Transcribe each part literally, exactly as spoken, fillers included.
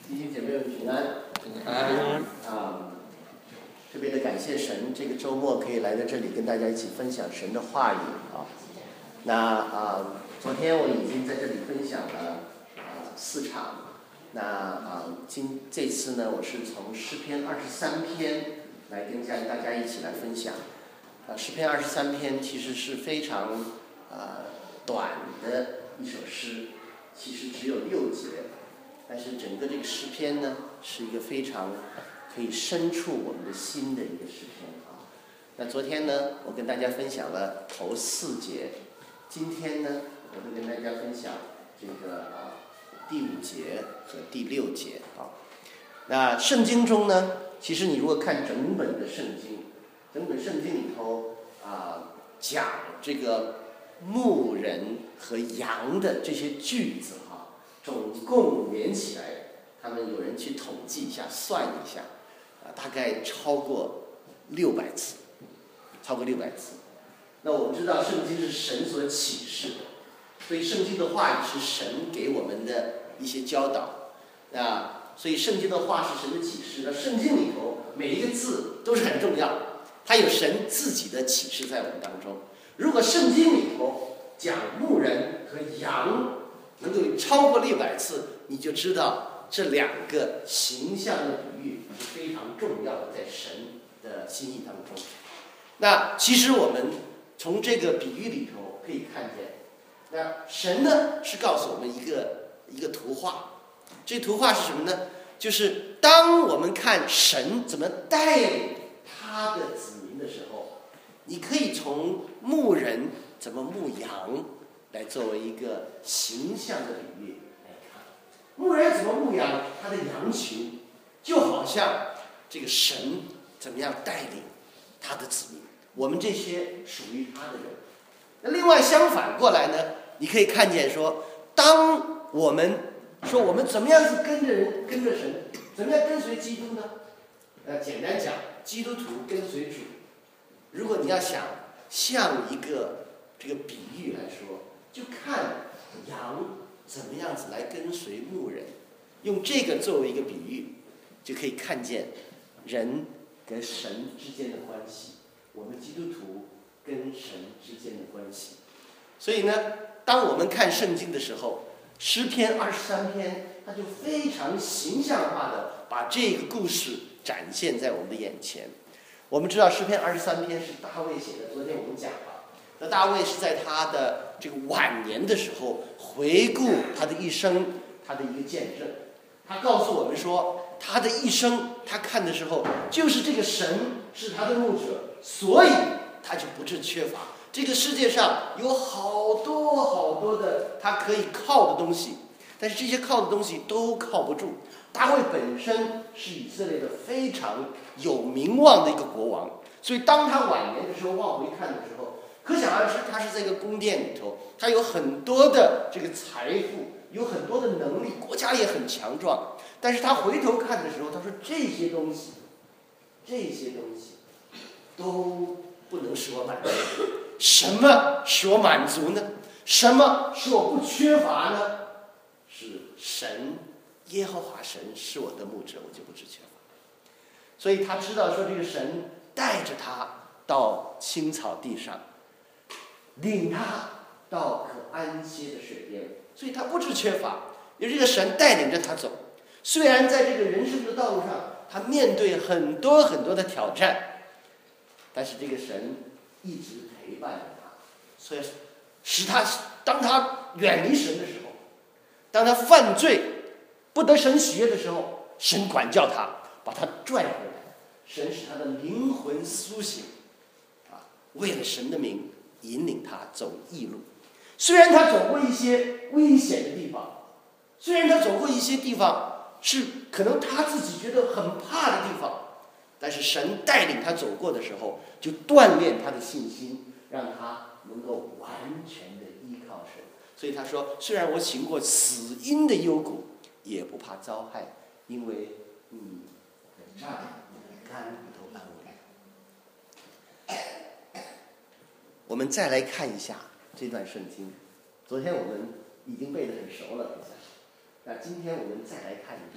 弟兄姐妹们平安， 平安啊！特别的感谢神，这个周末可以来到这里跟大家一起分享神的话语啊。那啊，昨天我已经在这里分享了啊四场，那啊今这次呢，我是从诗篇二十三篇来跟大家一起来分享。啊，诗篇二十三篇其实是非常啊短的一首诗，其实只有六节。但是整个这个诗篇呢，是一个非常可以深触我们的心的一个诗篇啊。那昨天呢，我跟大家分享了头四节，今天呢，我会跟大家分享这个啊第五节和第六节啊。那圣经中呢，其实你如果看整本的圣经，整本圣经里头啊讲这个牧人和羊的这些句子。总共连起来，他们有人去统计一下、算一下，啊，大概超过六百次，超过六百次。那我们知道圣经是神所启示的，所以圣经的话语是神给我们的一些教导，啊，所以圣经的话是神的启示。那圣经里头每一个字都是很重要，它有神自己的启示在我们当中。如果圣经里头讲牧人和羊能够超过六百次，你就知道这两个形象的比喻是非常重要的，在神的心意当中。那其实我们从这个比喻里头可以看见，那神呢是告诉我们一个一个图画，这图画是什么呢？就是当我们看神怎么带领他的子民的时候，你可以从牧人怎么牧羊来作为一个形象的比喻来看，牧人怎么牧养他的羊群，就好像这个神怎么样带领他的子民，我们这些属于他的人。那另外相反过来呢，你可以看见说，当我们说我们怎么样是跟着人、跟着神，怎么样跟随基督呢？呃，简单讲，基督徒跟随主。如果你要想像一个这个比喻来说，就看羊怎么样子来跟随牧人，用这个作为一个比喻，就可以看见人跟神之间的关系，我们基督徒跟神之间的关系。所以呢，当我们看圣经的时候，诗篇二十三篇，它就非常形象化的把这个故事展现在我们的眼前。我们知道诗篇二十三篇是大卫写的，昨天我们讲了。那大卫是在他的这个晚年的时候回顾他的一生，他的一个见证。他告诉我们说，他的一生他看的时候，就是这个神是他的牧者，所以他就不致缺乏。这个世界上有好多好多的他可以靠的东西，但是这些靠的东西都靠不住。大卫本身是以色列的非常有名望的一个国王，所以当他晚年的时候往回看的时候，可想而知，他是在一个宫殿里头，他有很多的这个财富，有很多的能力，国家也很强壮。但是他回头看的时候，他说这些东西，这些东西都不能使我满足。什么使我满足呢？什么使我不缺乏呢？是神，耶和华神是我的牧者，我就不致缺乏。所以他知道说，这个神带着他到青草地上，领他到可安歇的水边，所以他不致缺乏，有这个神带领着他走。虽然在这个人生的道路上，他面对很多很多的挑战，但是这个神一直陪伴着他，所以使他当他远离神的时候，当他犯罪不得神喜悦的时候，神管教他，把他拽回来，神使他的灵魂苏醒，啊，为了神的名引领他走义路。虽然他走过一些危险的地方，虽然他走过一些地方是可能他自己觉得很怕的地方，但是神带领他走过的时候，就锻炼他的信心，让他能够完全的依靠神。所以他说，虽然我行过死荫的幽谷，也不怕遭害，因为你的杖、你的竿都安慰。我们再来看一下这段圣经，昨天我们已经背得很熟了，那今天我们再来看一遍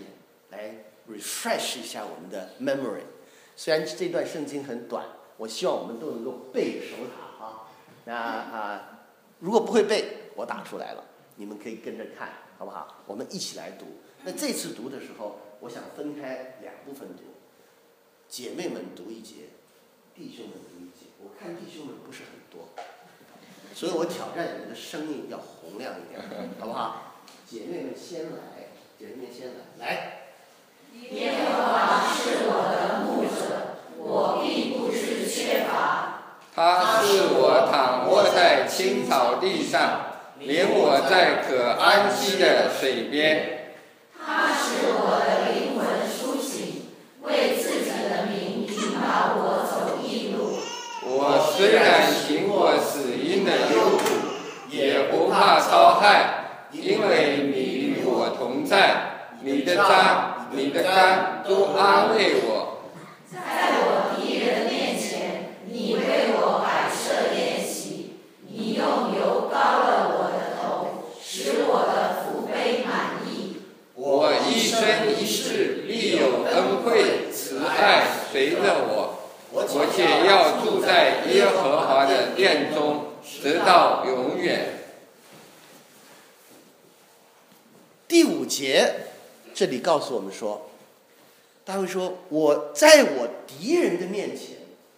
来 refresh 一下我们的 memory。虽然这段圣经很短，我希望我们都能够背熟它啊。那啊，如果不会背，我打出来了，你们可以跟着看，好不好？我们一起来读。那这次读的时候，我想分开两部分读，姐妹们读一节，弟兄们读一节。我看弟兄们不是很多，所以我挑战你们的声音要洪亮一点，好不好？姐妹们先来，姐妹们先来，来。 耶和华是我的牧者，我必不致缺乏。 他使我躺卧在青草地上，领我在可安息的水边。 他使我的灵魂苏醒，为自己的名引导我走义路。 我虽然行过死荫的幽谷，也不怕遭害，因为你与我同在。你的杖、你的竿都安慰我。 在我敌人面前，你为我摆设宴席，你用油膏了我的头，使我的福杯满溢。 我一生一世必有恩惠慈爱随着我，我且要住在耶和华的殿中，直到永远。 第五节。这里告诉我们说，大卫说：“我在我敌人的面前，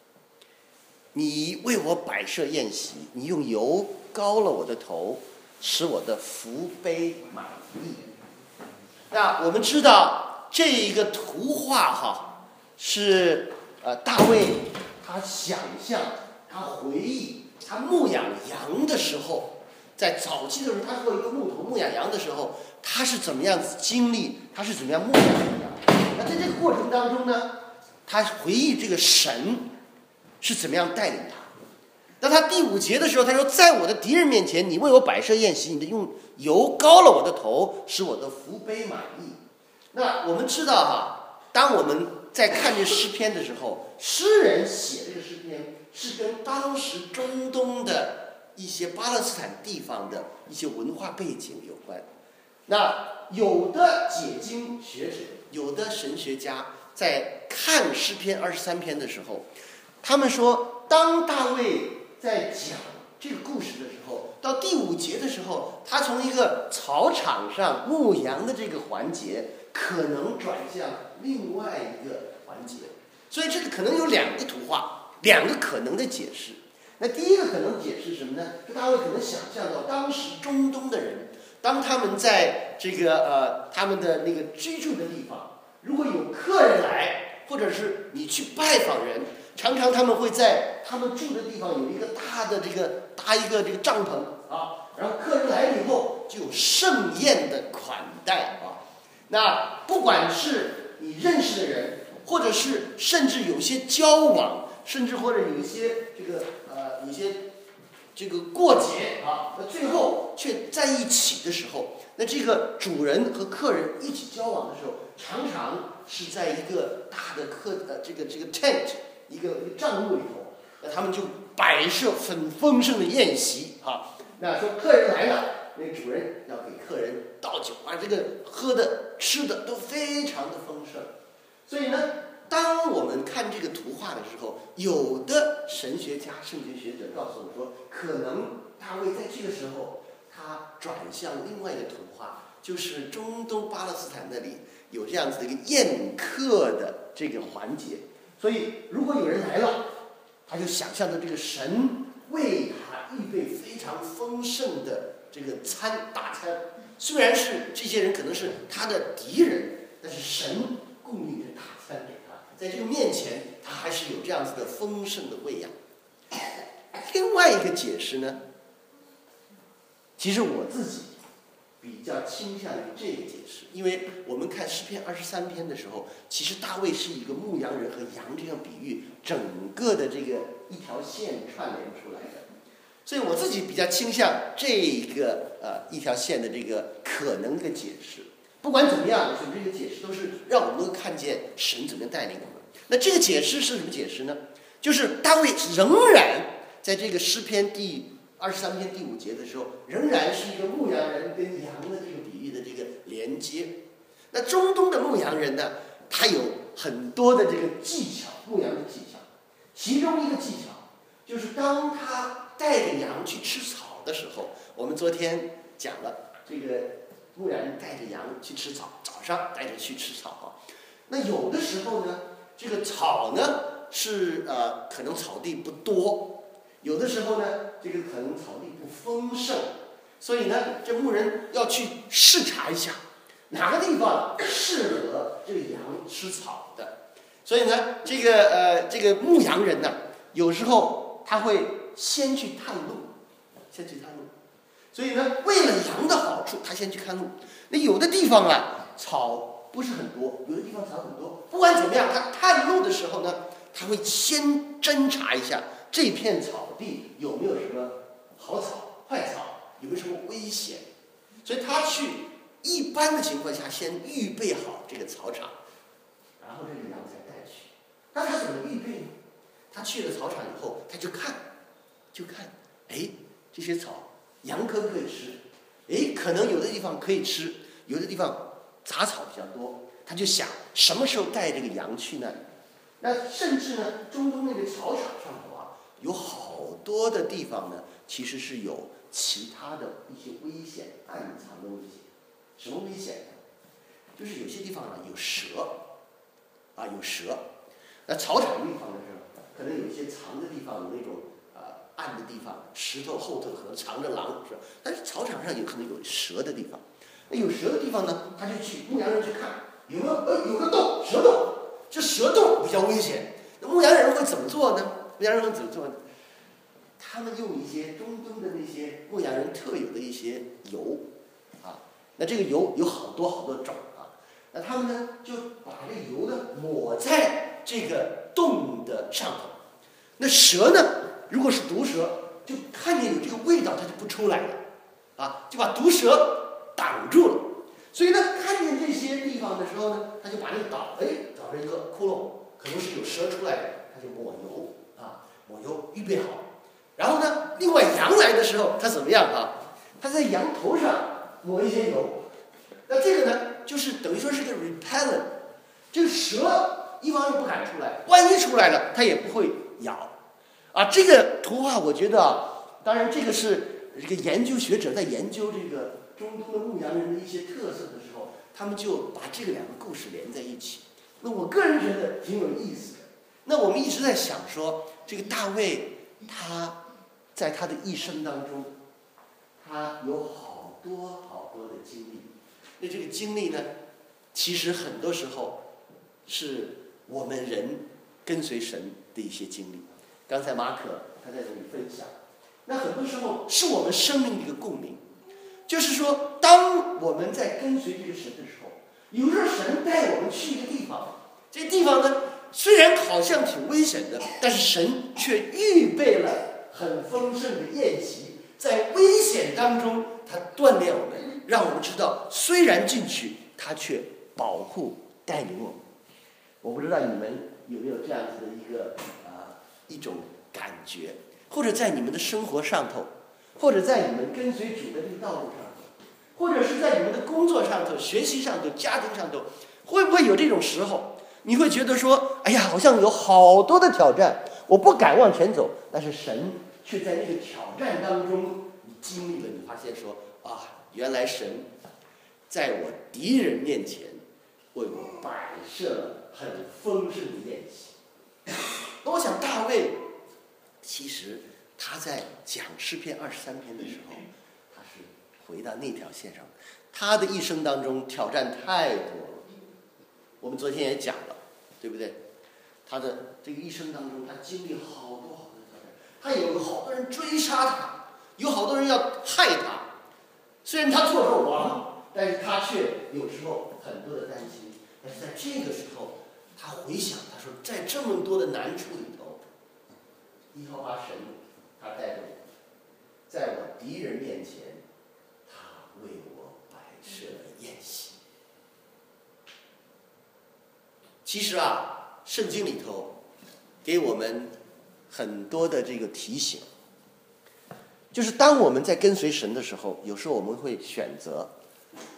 你为我摆设宴席，你用油膏了我的头，使我的福杯满溢。”那我们知道这一个图画哈，是呃大卫他想象、他回忆、他牧养羊的时候，在早期的时候，他做一个牧童牧养羊的时候。他是怎么样经历？他是怎么样牧养的？那在这个过程当中呢，他回忆这个神是怎么样带领他。那他第五节的时候，他说：“在我的敌人面前，你为我摆设宴席，你用油膏了我的头，使我的福杯满溢。”那我们知道哈，当我们在看这诗篇的时候，诗人写这个诗篇是跟当时中东的一些巴勒斯坦地方的一些文化背景有关。那有的解经学者，有的神学家在看诗篇二十三篇的时候，他们说，当大卫在讲这个故事的时候，到第五节的时候，他从一个草场上牧羊的这个环节，可能转向另外一个环节。所以这个可能有两个图画，两个可能的解释。那第一个可能解释什么呢？就大卫可能想象到当时中东的人。当他们在这个呃他们的那个居住的地方，如果有客人来，或者是你去拜访人，常常他们会在他们住的地方有一个大的这个搭一个这个帐篷啊，然后客人来了以后就有盛宴的款待啊。那不管是你认识的人，或者是甚至有些交往，甚至或者有一些这个呃有些。这个过节啊，那最后却在一起的时候，那这个主人和客人一起交往的时候，常常是在一个大的客呃这个这个 tent 一个一个帐幕里头，那他们就摆设很丰盛的宴席啊。那说客人来了，那主人要给客人倒酒啊，这个喝的吃的都非常的丰盛。所以呢，当我们看这个图画的时候，有的神学家、圣经学者告诉我们说，可能大卫在这个时候他转向另外一个图画，就是中东巴勒斯坦那里有这样子的一个宴客的这个环节。所以如果有人来了，他就想象着这个神为他预备非常丰盛的这个餐大餐，虽然是这些人可能是他的敌人，但是神供应着大餐给他，在这个面前他还是有这样子的丰盛的喂养。另外一个解释呢，其实我自己比较倾向于这个解释，因为我们看诗篇二十三篇的时候，其实大卫是一个牧羊人和羊这样比喻，整个的这个一条线串联出来的，所以我自己比较倾向这个呃一条线的这个可能的解释。不管怎么样，我们这个解释都是让我们能看见神怎么带领我们。那这个解释是什么解释呢？就是大卫仍然在这个诗篇第二十三篇第五节的时候，仍然是一个牧羊人跟羊的这个比喻的这个连接。 那中东的牧羊人呢，他有很多的这个技巧，牧羊的技巧。其中一个技巧就是当他带着羊去吃草的时候，我们昨天讲了，这个牧羊人带着羊去吃草，早上带着去吃草啊。那有的时候呢，这个草呢是呃可能草地不多，有的时候呢这个可能草地不丰盛，所以呢这牧人要去视察一下哪个地方适合这个羊吃草的。所以呢这个呃这个牧羊人呢，有时候他会先去探路，先去探路。所以呢为了羊的好处，他先去看路。那有的地方啊草不是很多，有的地方草很多，不管怎么样，他探路的时候呢，他会先侦查一下这片草地有没有什么好草、坏草，有没有什么危险。所以他去一般的情况下先预备好这个草场，然后这个羊才带去。那他怎么预备呢？他去了草场以后，他就看，就看，哎，这些草羊可不可以吃？哎，可能有的地方可以吃，有的地方杂草比较多，他就想什么时候带这个羊去那里。那甚至呢，中东那个草场上头啊，有好多的地方呢，其实是有其他的一些危险暗藏的危险。什么危险呢？就是有些地方呢有蛇，啊有蛇。那草场地方的时候，可能有一些藏的地方有那种呃暗的地方，石头后头可能藏着狼，是吧？但是草场上有可能有蛇的地方。那有蛇的地方呢，他就去牧羊人去看有没有，呃有个洞，蛇洞，这蛇洞比较危险。那牧羊人会怎么做呢？牧羊人会怎么做呢？他们用一些中东的那些牧羊人特有的一些油，啊，那这个油有好多好多种啊。那他们呢就把这个油呢抹在这个洞的上头。那蛇呢，如果是毒蛇，就看见有这个味道，它就不出来了，啊，就把毒蛇挡住了。所以呢，看见这些地方的时候呢，他就把这个岛，哎，找着一个窟窿，可能是有蛇出来的，他就抹油啊，抹油预备好。然后呢，另外羊来的时候，他怎么样啊？他在羊头上抹一些油。那这个呢，就是等于说是个 repellent， 这个蛇一方面不敢出来，万一出来了，它也不会咬。啊，这个图画我觉得啊，当然这个是这个研究学者在研究这个中东的牧羊人的一些特色的时候，他们就把这个两个故事连在一起。那我个人觉得挺有意思的。那我们一直在想说，这个大卫他在他的一生当中，他有好多好多的经历。那这个经历呢，其实很多时候是我们人跟随神的一些经历。刚才马可他在这里分享，那很多时候是我们生命的一个共鸣。就是说，当我们在跟随这个神的时候，有时候神带我们去一个地方，这个地方呢虽然好像挺危险的，但是神却预备了很丰盛的宴席，在危险当中他锻炼我们，让我们知道虽然进去他却保护带领我们。我不知道你们有没有这样子的一个啊、呃、一种感觉，或者在你们的生活上头，或者在你们跟随主的这个道路上头，或者是在你们的工作上头、学习上头、家庭上头，会不会有这种时候，你会觉得说，哎呀，好像有好多的挑战，我不敢往前走，但是神却在那个挑战当中，你经历了，你发现说，啊，原来神在我敌人面前为我摆设了很丰盛的宴席。那我想大卫其实他在讲诗篇二十三篇的时候，他是回到那条线上。他的一生当中挑战太多了，我们昨天也讲了，对不对？他的这个一生当中，他经历好多好多挑战，他有好多人追杀他，有好多人要害他。虽然他做了王，但是他却有时候很多的担心。但是在这个时候，他回想，他说，在这么多的难处里头，耶和华神他带着我，在我敌人面前，他为我摆设了宴席。其实啊，圣经里头给我们很多的这个提醒，就是当我们在跟随神的时候，有时候我们会选择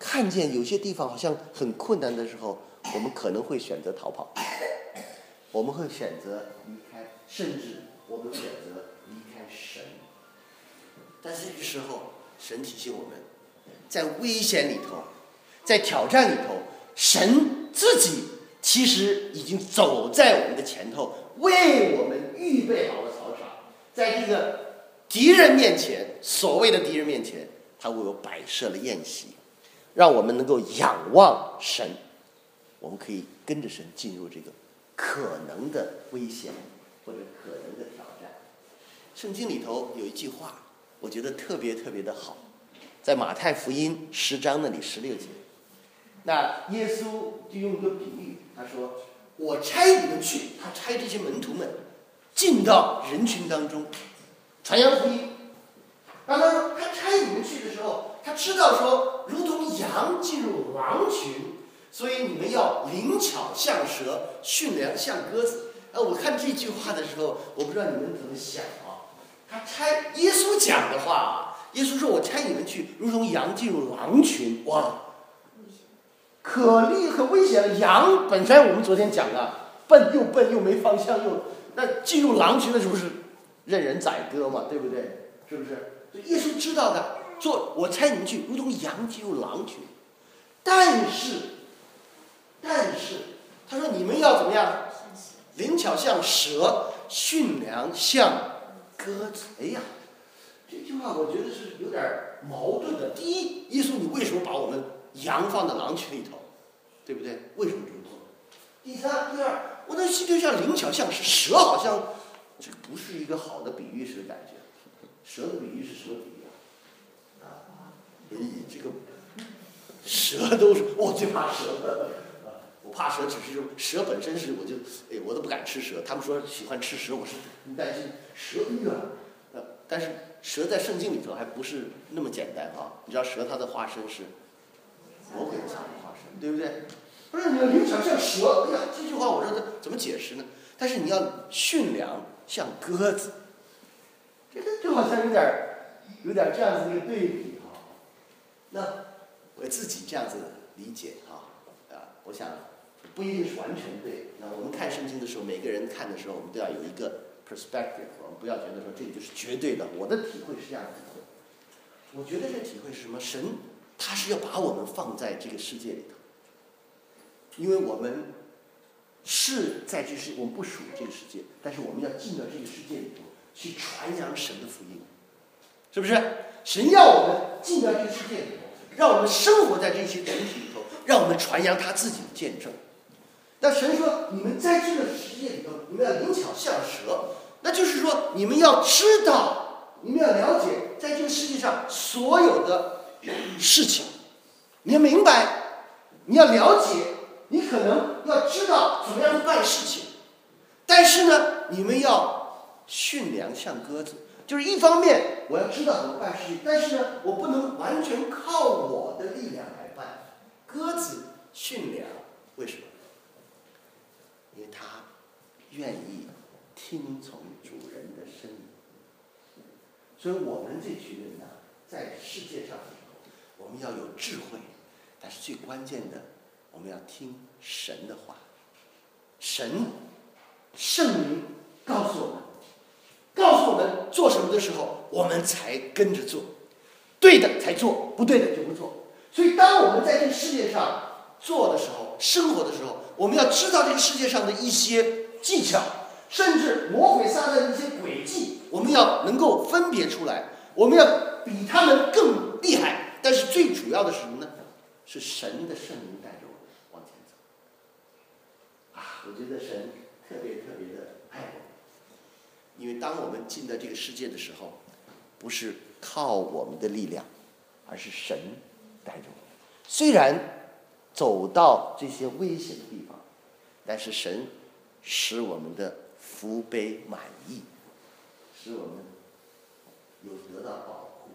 看见有些地方好像很困难的时候，我们可能会选择逃跑，我们会选择离开，甚至我们选择离开神。但是这个时候，神提醒我们，在危险里头，在挑战里头，神自己其实已经走在我们的前头，为我们预备好了草场，在这个敌人面前，所谓的敌人面前，他为我摆设了宴席，让我们能够仰望神，我们可以跟着神进入这个可能的危险或者可能的挑战。圣经里头有一句话，我觉得特别特别的好，在马太福音十章那里十六节，那耶稣就用一个比喻，他说：“我差你们去，他差这些门徒们进到人群当中，传扬福音。”当他说他差你们去的时候，他知道说，如同羊进入狼群，所以你们要灵巧像蛇，驯良像鸽子。啊，我看这句话的时候，我不知道你们怎么想啊？他差耶稣讲的话，耶稣说：“我差你们去，如同羊进入狼群。”哇，可厉很危险的羊，本身我们昨天讲了，笨又笨又没方向，又那进入狼群的时候是任人宰割嘛，对不对？是不是？所以耶稣知道的，说我差你们去，如同羊进入狼群。但是，但是他说你们要怎么样？灵巧像蛇，驯良像鸽子。哎呀，这句话我觉得是有点矛盾的。第一，耶稣你为什么把我们羊放到狼群里头？对不对？为什么这么做？第三、第二，我的心就像灵巧像是蛇，好像这不是一个好的比喻式的感觉。蛇的比喻是什么比喻啊？啊，咦，这个蛇都是我最怕蛇了。我怕蛇，只是说蛇本身是，我就哎，我都不敢吃蛇。他们说喜欢吃蛇，我是担心蛇欲啊。呃，但是蛇在圣经里头还不是那么简单啊。你知道蛇它的化身是魔鬼的化身，对不对？不是你要灵巧像蛇，哎呀，这句话我说的怎么解释呢？但是你要驯良像鸽子，这个就好像有点有点这样子的一个对比哈。那我自己这样子理解哈，啊，我想不一定是完全对。那我们看圣经的时候，每个人看的时候，我们都要有一个 perspective， 我们不要觉得说这个就是绝对的。我的体会是这样子的，我觉得这体会是什么？神他是要把我们放在这个世界里头，因为我们是在这世，我们不属于这个世界，但是我们要进到这个世界里头去传扬神的福音，是不是？神要我们进到这个世界里头，让我们生活在这些群体里头，让我们传扬他自己的见证。那神说，你们在这个世界里头，你们要灵巧像蛇，那就是说，你们要知道，你们要了解，在这个世界上所有的事情，你要明白，你要了解，你可能要知道怎么样办事情，但是呢，你们要驯良像鸽子，就是一方面我要知道怎么办事情，但是呢，我不能完全靠我的力量来办。鸽子驯良，为什么？因为它愿意听从主人的声音。所以我们这群人呢，在世界上的时候，我们要有智慧，但是最关键的，我们要听神的话。神圣灵告诉我们，告诉我们做什么的时候，我们才跟着做，对的才做，不对的就不做。所以当我们在这个世界上做的时候，生活的时候，我们要知道这个世界上的一些技巧，甚至魔鬼撒旦的一些诡计，我们要能够分别出来，我们要比他们更厉害。但是最主要的是什么呢？是神的圣灵带着我们往前走。啊，我觉得神特别特别的爱我们，因为当我们进到这个世界的时候，不是靠我们的力量，而是神带着我们。虽然走到这些危险的地方，但是神使我们的福杯满溢，使我们有得到保护。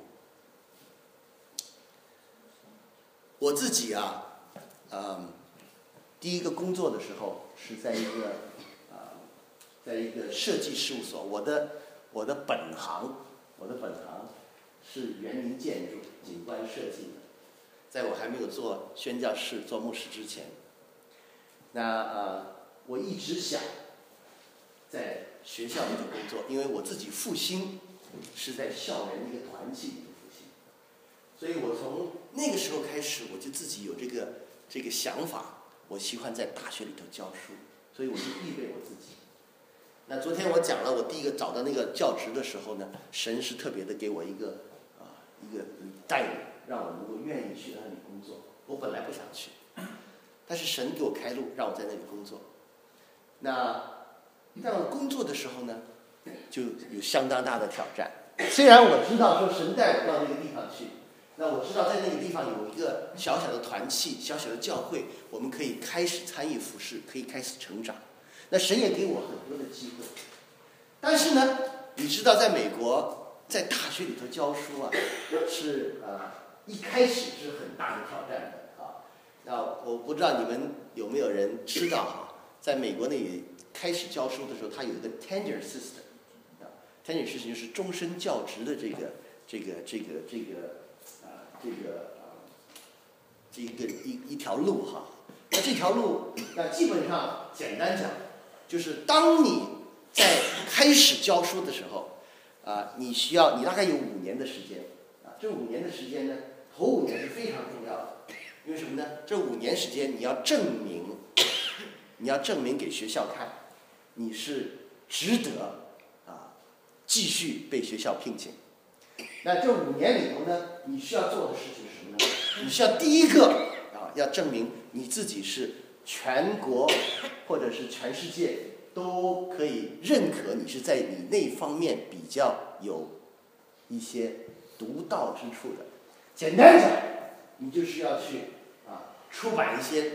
我自己啊，嗯，第一个工作的时候是在一个啊、呃，在一个设计事务所。我的我的本行，我的本行是园林建筑、景观设计的。 在我还没有做宣教士、做牧师之前，那呃，我一直想在学校里头工作，因为我自己复兴是在校园的一个团契里头复兴，所以我从那个时候开始，我就自己有这个这个想法，我喜欢在大学里头教书，所以我就预备我自己。那昨天我讲了，我第一个找到那个教职的时候呢，神是特别的给我一个啊、呃、一个带领，让我能够愿意去那里工作。我本来不想去，但是神给我开路，让我在那里工作。那在我工作的时候呢，就有相当大的挑战。虽然我知道说神带我到那个地方去，那我知道在那个地方有一个小小的团契、小小的教会，我们可以开始参与服事，可以开始成长。那神也给我很多的机会，但是呢，你知道，在美国，在大学里头教书啊，是啊、呃，一开始是很大的挑战的啊。那我不知道你们有没有人知道哈，在美国那里开始教书的时候，它有一个 tenure system， 啊 ，tenure system 就是终身教职的这个这个这个这个啊、呃、这个啊、呃、这一个一一条路哈。那这条路，那基本上简单讲。就是当你在开始教书的时候，啊，你需要你大概有五年的时间，啊，这五年的时间呢，头五年是非常重要的，因为什么呢？这五年时间你要证明，你要证明给学校看，你是值得啊继续被学校聘请。那这五年里头呢，你需要做的事情是什么呢？你需要第一个啊，要证明你自己是全国或者是全世界都可以认可你是在你那方面比较有一些独到之处的。简单讲，你就是要去啊出版一些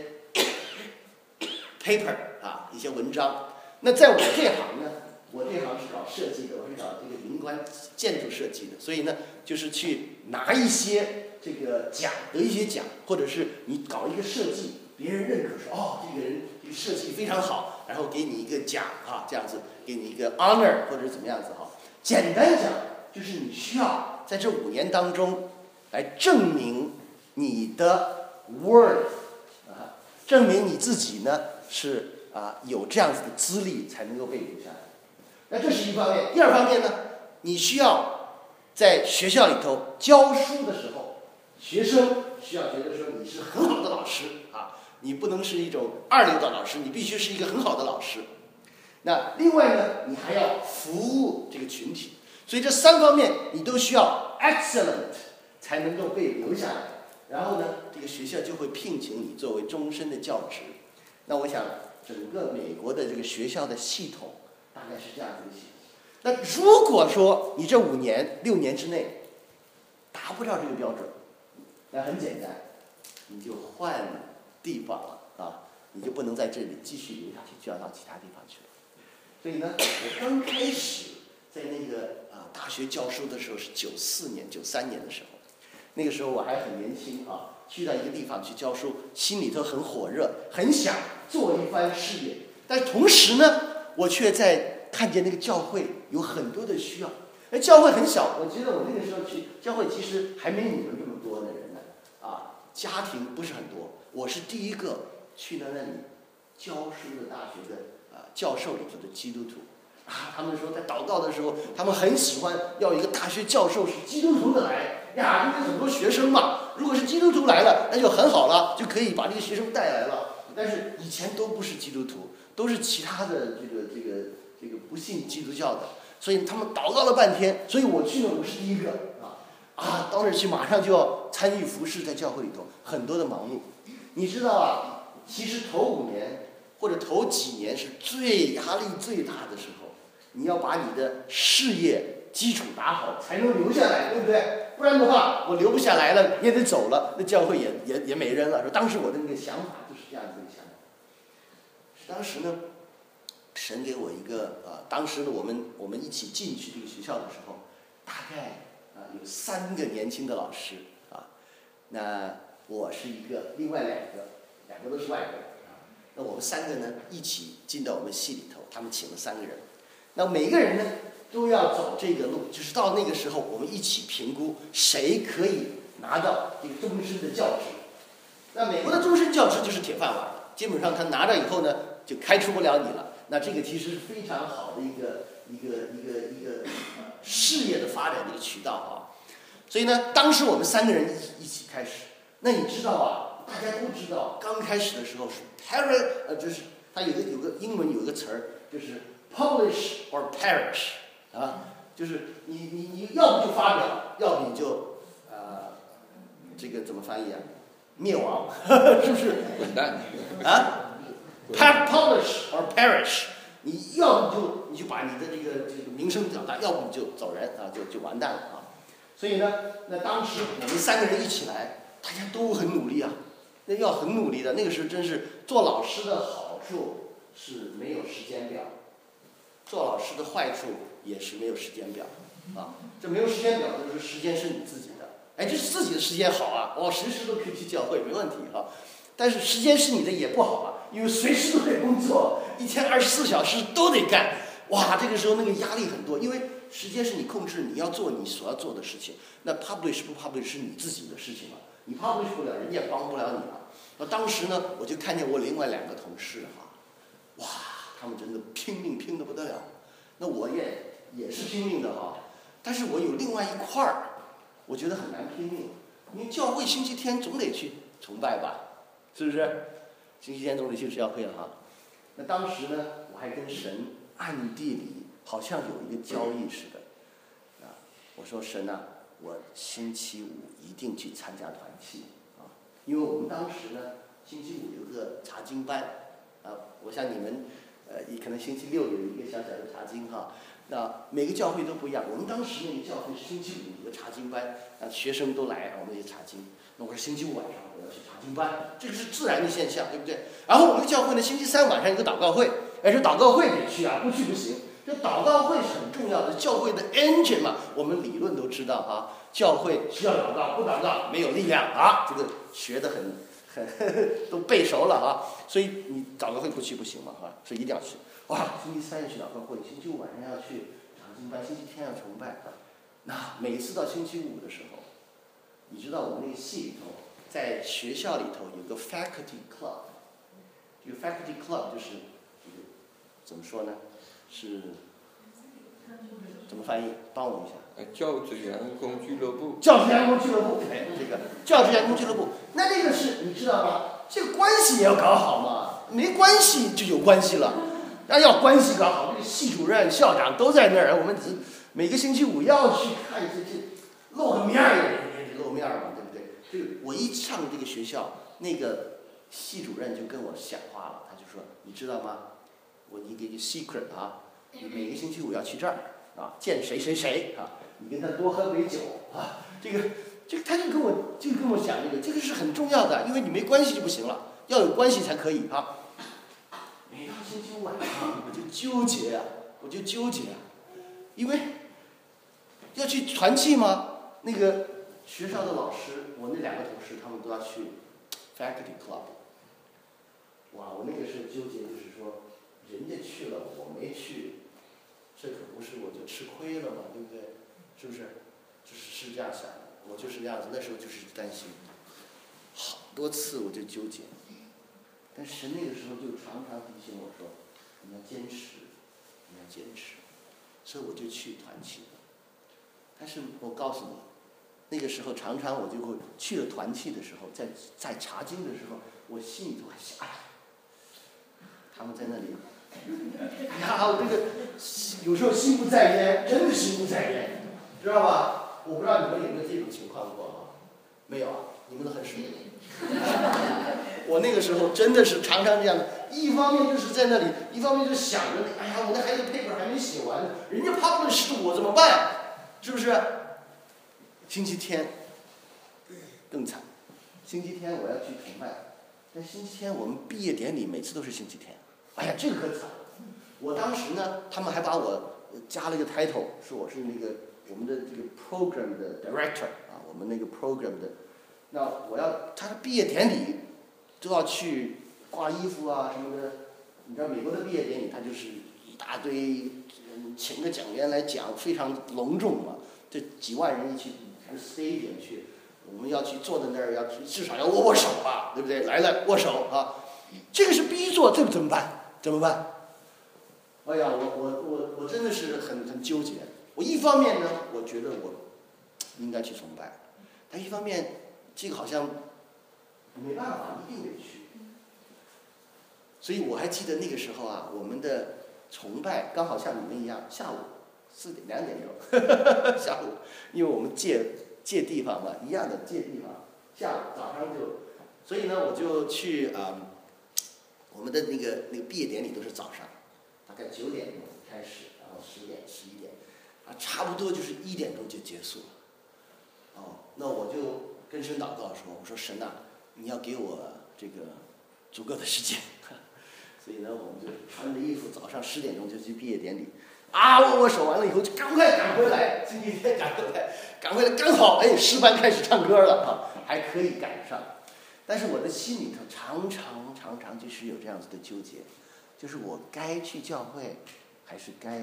paper 啊一些文章。那在我这行呢，我这行是搞设计的，我是搞这个景观建筑设计的，所以呢，就是去拿一些这个奖，得一些奖，或者是你搞一个设计。别人认可说哦，这个人这个设计非常好，然后给你一个奖啊，这样子给你一个 honor 或者是怎么样子哈。简单讲，就是你需要在这五年当中来证明你的 worth 啊，证明你自己呢是啊有这样子的资历才能够被留下来。那这是一方面，第二方面呢，你需要在学校里头教书的时候，学生需要觉得说你是很好的老师啊。你不能是一种二流的老师，你必须是一个很好的老师。那另外呢，你还要服务这个群体，所以这三方面你都需要 excellent 才能够被留下来。然后呢，这个学校就会聘请你作为终身的教职。那我想，整个美国的这个学校的系统大概是这样子的系统。那如果说你这五年、六年之内达不到这个标准，那很简单，你就换地方了啊，你就不能在这里继续留下去，就要到其他地方去了。所以呢，我刚开始在那个啊大学教书的时候是九四年、九三年的时候，那个时候我还很年轻啊，去到一个地方去教书，心里头很火热，很想做一番事业。但同时呢，我却在看见那个教会有很多的需要。哎，教会很小，我觉得我那个时候去教会其实还没你们这么多的人呢，啊，家庭不是很多。我是第一个去到那里教书的大学的啊教授里头的基督徒啊，他们说在祷告的时候，他们很喜欢要一个大学教授是基督徒的来呀，因为很多学生嘛，如果是基督徒来了，那就很好了，就可以把这个学生带来了。但是以前都不是基督徒，都是其他的这个这个这个不信基督教的，所以他们祷告了半天，所以我去呢，我是第一个啊啊，到那儿去马上就要参与服事，在教会里头很多的忙碌。你知道啊，其实头五年或者头几年是最压力最大的时候，你要把你的事业基础打好，才能留下来，对不对？不然的话，我留不下来了，也得走了，那教会也也也没人了。说当时我的那个想法就是这样子的想法。当时呢，神给我一个呃，当时呢我们我们一起进去这个学校的时候，大概啊、呃、有三个年轻的老师啊，那我是一个，另外两个，两个都是外国人啊。那我们三个呢一起进到我们系里头，他们请了三个人，那每个人呢都要走这个路，就是到那个时候我们一起评估谁可以拿到这个终身的教职。那美国的终身教职就是铁饭碗了，基本上他拿着以后呢，就开除不了你了。那这个其实是非常好的一个一个一个一个事业的发展的一个渠道啊。所以呢，当时我们三个人一一起开始。那你知道啊，大家都知道，刚开始的时候是 para 呃，就是它有个有个英文有个词儿，就是 publish or perish 啊，就是你你你要不就发表，要不你就呃这个怎么翻译啊？灭亡，是不是？ 滚蛋！ 啊 ，publish or perish， 你要不就你就把你的这个这个名声表达，要不你就走人啊，就就完蛋了啊。所以呢，那当时我们三个人一起来，大家都很努力啊，那要很努力的。那个时候真是做老师的好处是没有时间表，做老师的坏处也是没有时间表啊。这没有时间表就是时间是你自己的。哎，这是自己的时间好啊，哦，随时都可以去教会，没问题哈、啊。但是时间是你的也不好啊，因为随时都得工作，一天二十四小时都得干，哇，这个时候那个压力很多，因为时间是你控制，你要做你所要做的事情。那 publish 不 publish 是你自己的事情嘛，你 publish 不了，人家也帮不了你了。那当时呢，我就看见我另外两个同事哈、啊，哇，他们真的拼命拼得不得了。那我也也是拼命的哈、啊，但是我有另外一块儿。我觉得很难拼命，因为教会星期天总得去崇拜吧，是不是？星期天总得去教会了哈。那当时呢，我还跟神暗地里好像有一个交易似的，啊，我说神啊，我星期五一定去参加团契啊，因为我们当时呢，星期五有个查经班，啊，我想你们，呃，也可能星期六有一个小小的查经哈。那每个教会都不一样，我们当时那个教会是星期五有个查经班，啊，学生都来，我们也查经。那我说星期五晚上我要去查经班，这个是自然的现象，对不对？然后我们的教会呢，星期三晚上有个祷告会，哎，这祷告会得去啊，不去不行。这祷告会是很重要的，教会的 engine 嘛，我们理论都知道哈、啊，教会需要祷告，不祷告没有力量啊，这个学得很很呵呵都背熟了啊，所以你祷告会不去不行嘛哈、啊，所以一定要去。哇，星期三要去祷告会，星期五晚上要去查经班，星期天要崇拜。那每次到星期五的时候，你知道我们那个系里头，在学校里头有个 faculty club， 这个 faculty club 就是这个怎么说呢？是怎么翻译？帮我一下。 教职员工俱乐部。 教职员工俱乐部，哎，这个教职员工俱乐部，那这个是你知道吗？这个关系也要搞好嘛，没关系就有关系了。那要关系搞好，这个系主任、校长都在那儿，我们只每个星期五要去看这这露个面儿也得露面儿嘛，对不对？这个我一上这个学校，那个系主任就跟我讲话了，他就说：“你知道吗？我你给你 secret 啊，你每个星期五要去这儿啊，见谁谁谁啊，你跟他多喝杯酒啊，这个这个他就跟我就跟我讲这个，这个是很重要的，因为你没关系就不行了，要有关系才可以啊。”每到星期五晚上，我就纠结啊，我就纠结啊，因为要去团契嘛。那个学校的老师，我那两个同事，他们都要去 faculty club。哇，我那个时候纠结，就是说，人家去了，我没去，这可不是我就吃亏了嘛，对不对？是不是？就是是这样想的，我就是这样子。那时候就是担心，好多次我就纠结。但是那个时候就常常提醒我说，你要坚持，你要坚持，所以我就去团契了。但是我告诉你，那个时候常常我就会去了团契的时候，在在查经的时候，我心里都会想，哎，他们在那里，哎呀，我这个有时候心不在焉，真的心不在焉，知道吧？我不知道你们有没有这种情况过啊？没有啊，你们都很顺利。我那个时候真的是常常这样的，一方面就是在那里，一方面就想着，哎呀，我那还有 paper 还没写完呢，人家 publish 我怎么办？是不是？星期天更惨，星期天我要去崇拜，但星期天我们毕业典礼每次都是星期天，哎呀，这个可惨了。我当时呢，他们还把我加了一个 title， 说我是那个我们的这个 program 的 director 啊，我们那个 program 的。那我要他的毕业典礼都要去挂衣服啊什么的，你知道美国的毕业典礼，他就是一大堆，请个讲员来讲，非常隆重嘛，这几万人一起 stadium 去， 我们要去坐在那儿，要至少要握握手吧，对不对？来了握手啊，这个是逼座，这怎么办？怎么办？哎呀，我我我我真的是很很纠结。我一方面呢，我觉得我应该去崇拜，但一方面这个好像没办法，一定得去。所以我还记得那个时候啊，我们的崇拜刚好像你们一样，下午四点两点钟，下午，因为我们借借地方嘛，一样的借地方，下午早上就，所以呢，我就去啊、嗯，我们的那个那个毕业典礼都是早上，大概九点钟开始，然后十点十一点，啊，差不多就是一点钟就结束了。哦，那我就跟神祷告说，我说神呐、啊，你要给我这个足够的时间。所以呢，我们就穿着衣服，早上十点钟就去毕业典礼，啊，握握手完了以后就赶快赶回来，星期天赶回来，赶回来刚好，哎，诗班开始唱歌了啊，还可以赶上。但是我的心里头常常常常就是有这样子的纠结，就是我该去教会，还是该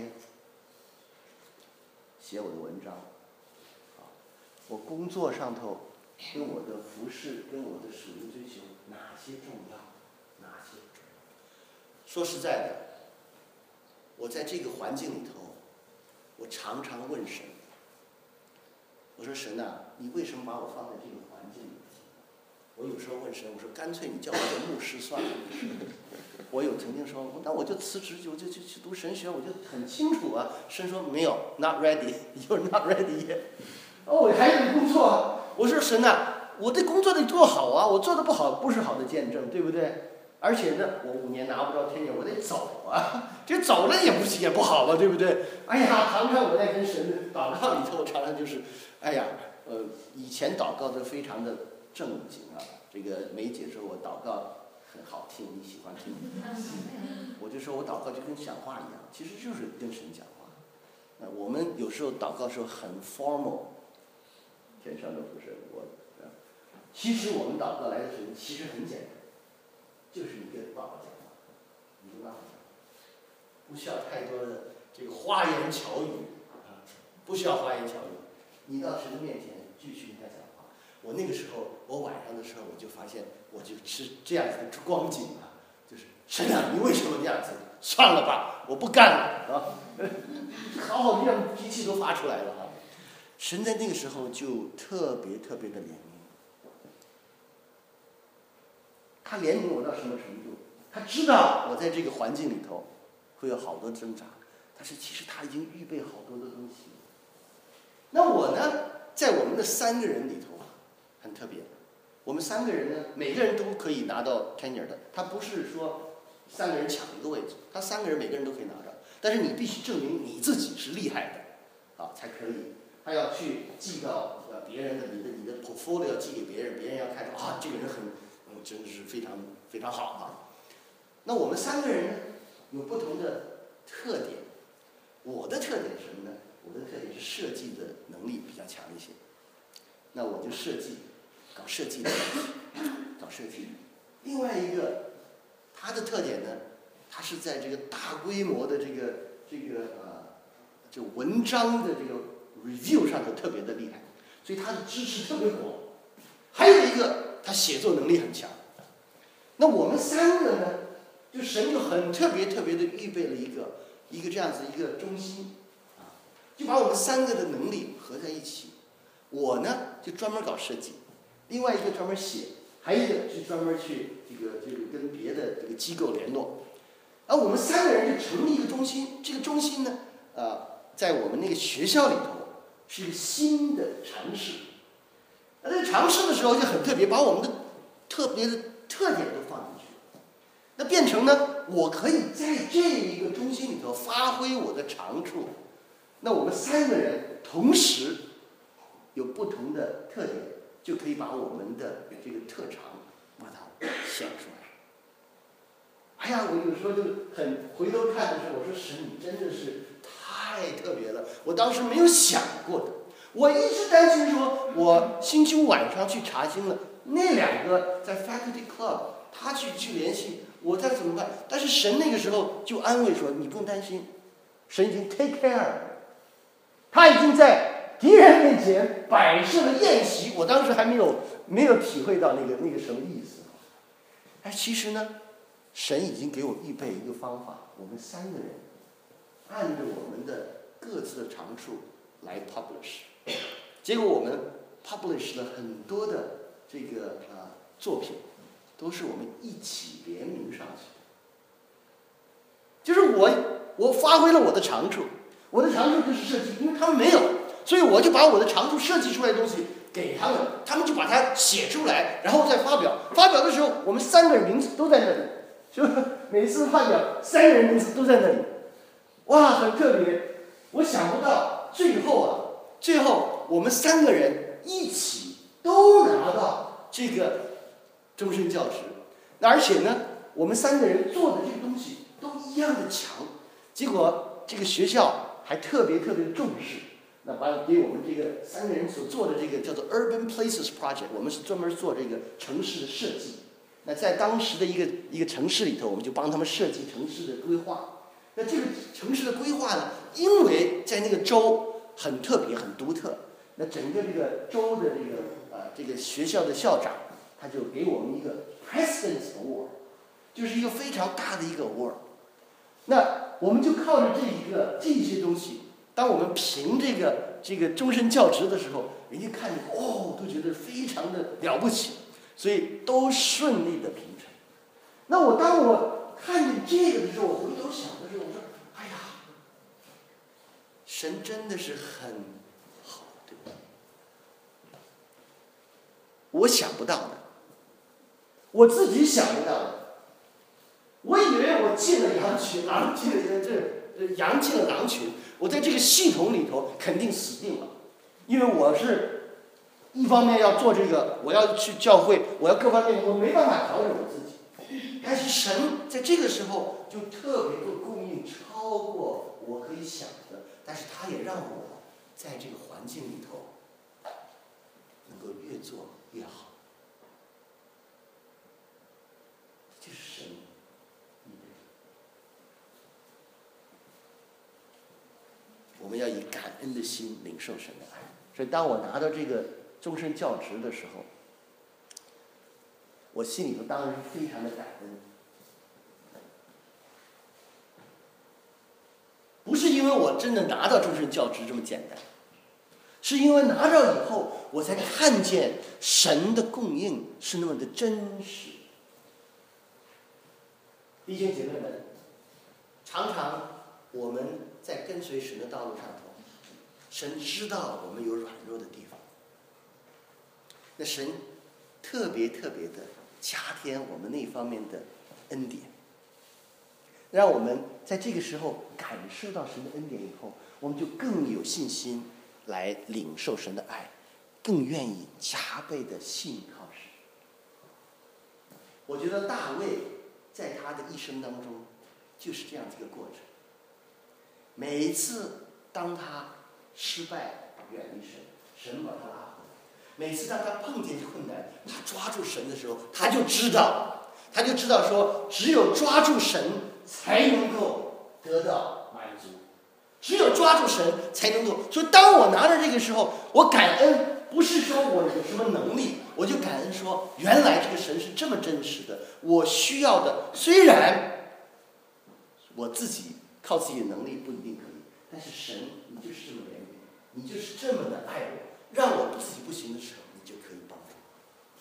写我的文章？啊，我工作上头跟我的服饰，跟我的属灵追求哪些重要？哪些？说实在的，我在这个环境里头，我常常问神，我说神啊，你为什么把我放在这个环境里？我有时候问神，我说干脆你叫我做牧师算了。我有曾经说，那我就辞职，我就去去读神学，我就很清楚啊。神说没有 ，not ready，you're not ready yet。哦，我还得工作啊。我说神啊，我的工作得做好啊，我做的不好不是好的见证，对不对？而且呢，我五年拿不着tenure，我得走啊，这走了也不也不好了，对不对？哎呀，常常我在跟神祷告里头，常常就是，哎呀，呃，以前祷告的非常的正经啊。这个梅姐说我祷告很好听，你喜欢听？我就说我祷告就跟讲话一样，其实就是跟神讲话。那我们有时候祷告的时候很 formal， 天上的父神，我，其实我们祷告来的时候其实很简单。就是你跟爸爸讲话，你跟爸爸讲话，不需要太多的这个花言巧语啊，不需要花言巧语。你到神的面前继续跟他讲话。我那个时候，我晚上的时候我就发现，我就是这样子的光景啊，就是神啊，你为什么这样子？算了吧，我不干了啊！好好的让脾气都发出来了啊！神在那个时候就特别特别的怜悯。他怜悯我到什么程度？他知道我在这个环境里头会有好多挣扎，但是其实他已经预备好多的东西。那我呢，在我们的三个人里头啊，很特别。我们三个人呢，每个人都可以拿到 tenure 的，他不是说三个人抢一个位置，他三个人每个人都可以拿着，但是你必须证明你自己是厉害的，啊，才可以。他要去寄到呃别人的，你的你的 portfolio 要寄给别人，别人要看到啊，这个人很。真的是非常非常好啊！那我们三个人呢，有不同的特点。我的特点是什么呢？我的特点是设计的能力比较强一些。那我就设计，搞设计的，搞设计。另外一个，他的特点呢，他是在这个大规模的这个这个呃，就文章的这个 review 上头特别的厉害，所以他的知识特别广。还有一个。他写作能力很强，那我们三个呢，就神就很特别特别的预备了一个一个这样子一个中心，啊，就把我们三个的能力合在一起。我呢就专门搞设计，另外一个专门写，还有一个是专门去这个这个跟别的这个机构联络，而我们三个人就成立一个中心。这个中心呢，呃，在我们那个学校里头是一个新的尝试。那在尝试的时候就很特别，把我们的特别的特点都放进去，那变成呢，我可以在这一个中心里头发挥我的长处。那我们三个人同时有不同的特点，就可以把我们的这个特长把它显出来。哎呀，我有时候就很回头看的时候，我说神，你真的是太特别了，我当时没有想过的。我一直担心说，我星期五晚上去查经了，那两个在 Faculty Club， 他去去联系我，再怎么办？但是神那个时候就安慰说，你不用担心，神已经 take care 了，他已经在敌人面前摆设了宴席，我当时还没有没有体会到那个那个什么意思。哎，其实呢，神已经给我预备一个方法，我们三个人按照我们的各自的长处来 publish。结果我们 publish 了很多的这个啊、呃、作品，都是我们一起联名上去的。就是我我发挥了我的长处，我的长处就是设计，因为他们没有，所以我就把我的长处设计出来的东西给他们，他们就把它写出来，然后再发表。发表的时候，我们三个人名字都在那里，就每次发表三个人名字都在那里，哇，很特别。我想不到最后啊，最后我们三个人一起都拿到这个终身教职，而且呢，我们三个人做的这个东西都一样的强，结果这个学校还特别特别重视，那把给我们这个三个人所做的这个叫做 Urban Places Project， 我们是专门做这个城市的设计。那在当时的一个一个城市里头，我们就帮他们设计城市的规划。那这个城市的规划呢，因为在那个州很特别、很独特，那整个这个州的这个呃这个学校的校长，他就给我们一个 President's Award， 就是一个非常大的一个 award。那我们就靠着这一个这些东西，当我们评这个这个终身教职的时候，人家看着哦，都觉得非常的了不起，所以都顺利的评成。那我当我看见这个的时候，我回头想的时候，我说：“哎呀，神真的是很好，对吧？我想不到的，我自己想不到的。我以为我进了羊群，狼进了这呃羊进了狼群，我在这个系统里头肯定死定了，因为我是一方面要做这个，我要去教会，我要各方面，我没办法调整我自己。但是神在这个时候就特别的供应，超过我可以想的，但是他也让我在这个环境里头能够越做越好。这是神。我们要以感恩的心领受神的爱。所以当我拿到这个终身教职的时候，我心里头当然是非常的感恩。不是因为我真的拿到终身教职这么简单，是因为拿到以后，我才看见神的供应是那么的真实。弟兄姐妹们，常常我们在跟随神的道路上头，神知道我们有软弱的地方，那神特别特别的加添我们那方面的恩典，让我们在这个时候感受到神的恩典以后，我们就更有信心来领受神的爱，更愿意加倍的信靠神。我觉得大卫在他的一生当中就是这样子一个过程。每一次当他失败远离神，神把他拉回来；每次当他碰见困难，他抓住神的时候，他就知道，他就知道说，只有抓住神才能够得到满足，只有抓住神才能够。所以当我拿着这个时候，我感恩，不是说我有什么能力，我就感恩说，原来这个神是这么真实的。我需要的，虽然我自己靠自己的能力不一定可以，但是神，你就是这么怜悯，你就是这么的爱我，让我自己不行的时候，你就可以帮助我。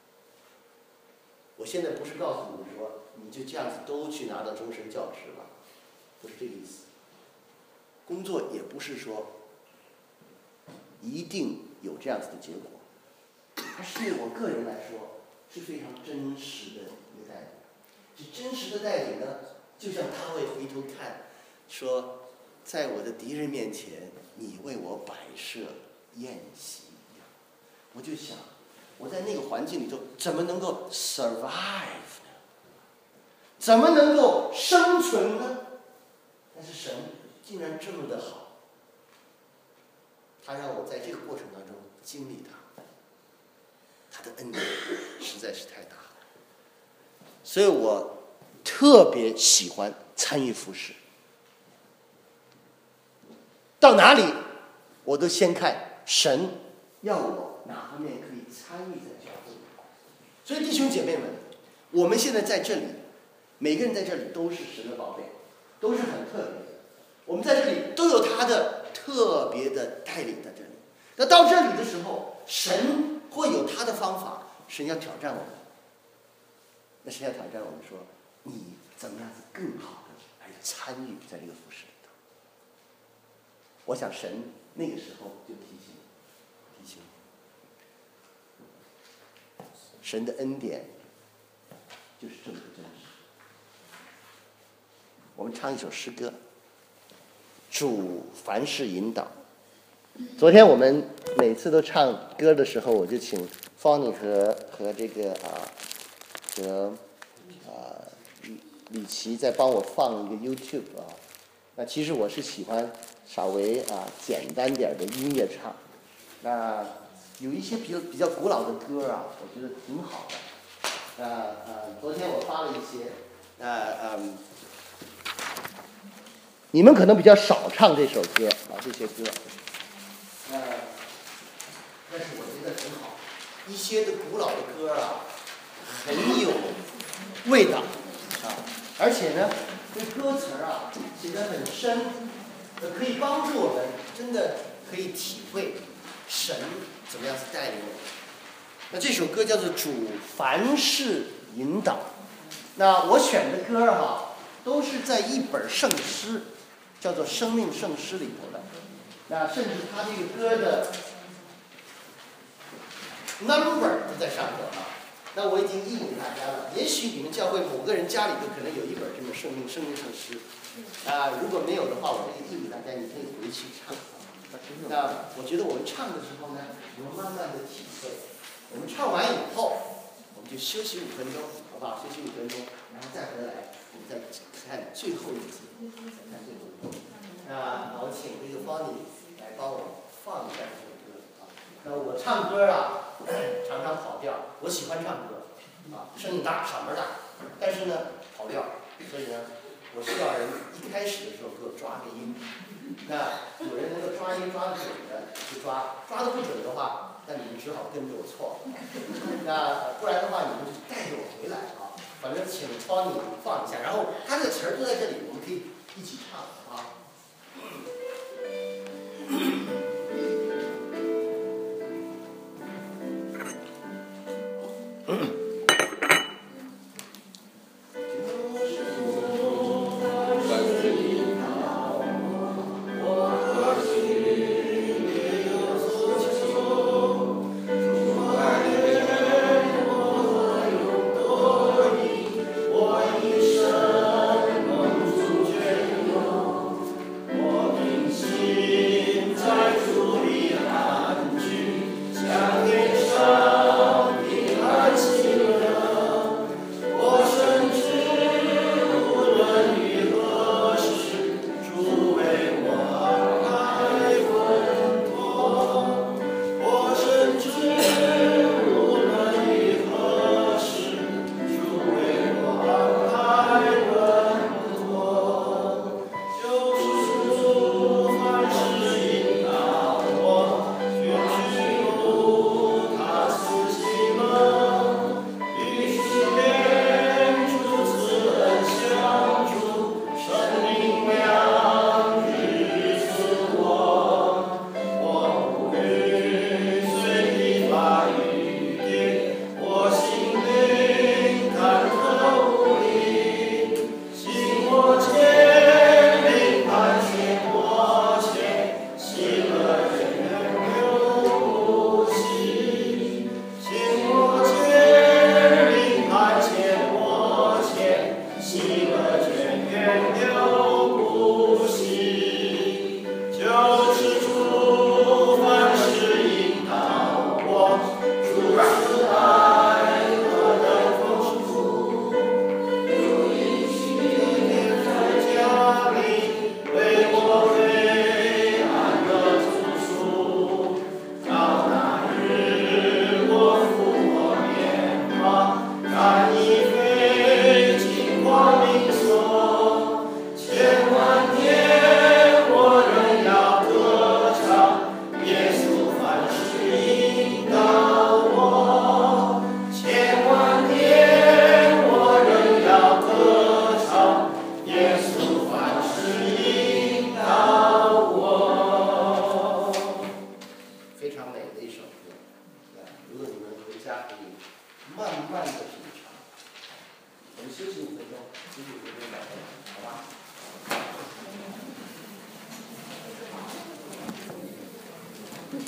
我现在不是告诉你说，你就这样子都去拿到终身教职了，不是这个意思。工作也不是说一定有这样子的结果，它是对我个人来说是非常真实的一个带领。这真实的带领呢，就像大卫回头看，说，在我的敌人面前，你为我摆设宴席一样。我就想，我在那个环境里头怎么能够 survive 呢？怎么能够生存呢？但是神竟然这么的好，他让我在这个过程当中经历他，他的恩典实在是太大了。所以我特别喜欢参与服事。到哪里我都先看神要我哪方面可以参与在教会。所以弟兄姐妹们，我们现在在这里，每个人在这里都是神的宝贝，都是很特别的。我们在这里都有他的特别的带领在这里。那到这里的时候，神会有他的方法，神要挑战我们。那神要挑战我们说，你怎么样子更好的来参与在这个服事里头？我想神那个时候就提醒提醒神的恩典就是这么的真实。我们唱一首诗歌，主凡事引导。昨天我们每次都唱歌的时候，我就请 Fanny 和和这个啊和啊李李琦在帮我放一个 YouTube 啊。那其实我是喜欢稍微啊简单点的音乐唱。那有一些比较比较古老的歌啊，我觉得挺好的。呃呃，昨天我发了一些，呃嗯。你们可能比较少唱这首歌啊，这些歌，呃，但是我觉得很好。一些的古老的歌啊，很有味道啊，而且呢，这歌词啊写得很深，呃，可以帮助我们真的可以体会神怎么样子带领我们。那这首歌叫做《主凡事引导》。那我选的歌啊，都是在一本圣诗。叫做《生命圣诗》里头的，那甚至他这个歌的 number 都在上头啊。那我已经译给大家了。也许你们教会某个人家里头可能有一本这么生命生命圣诗，啊，如果没有的话，我可以译给大家，你可以回去唱。那我觉得我们唱的时候呢，我们慢慢的体会。我们唱完以后，我们就休息五分钟，好不好？休息五分钟，然后再回来，我们再看最后一集。看这首歌，那我请这个方你来帮我放一下这首歌啊。那我唱歌啊，常常跑调，我喜欢唱歌啊，声音大，嗓门大，但是呢跑调，所以呢，我需要人一开始的时候给我抓个音。那有人能够抓音抓得准的就抓，抓得不准的话，那你们只好跟着我错。那不然的话，你们就带着我回来啊。反正请帮你放一下，然后他这个词儿都在这里，我们可以一起唱啊。 我一生蒙主眷佑，我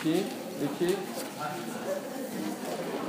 起，一起。